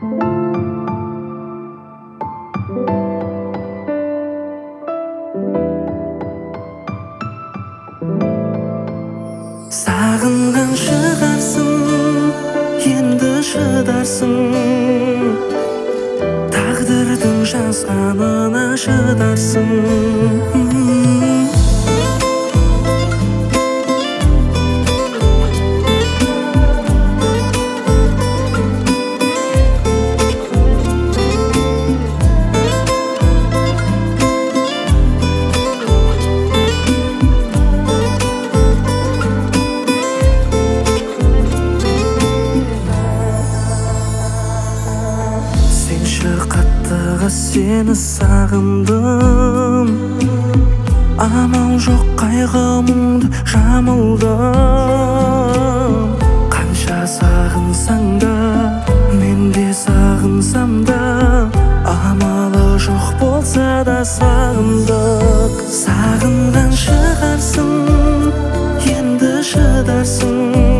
Сағынған шығарсың, енді шыдарсың, тағдырдың жазғанына шыдарсың. Қаттыға сені сағындым, амал жоқ қайғы мұңды жамылдым. Қанша сағынсаң да, мен де сағынсам да, амалы жоқ болса да сағындық. Сағынған шығарсың, енді шыдарсың,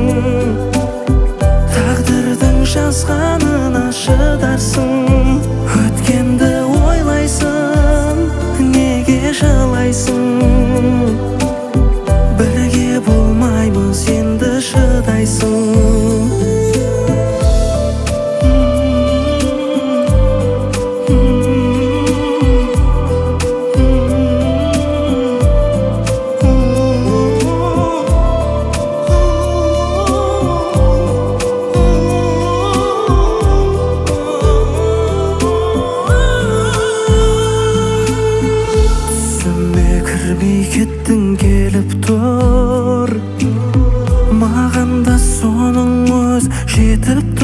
тағдырдың жазғанына шыдарсың. Өткенді ойлайсың, неге жылайсың? Бірге болмаймыз, енді шыдайсың. Кеттің келіп тұр, маған да соның өз жетіп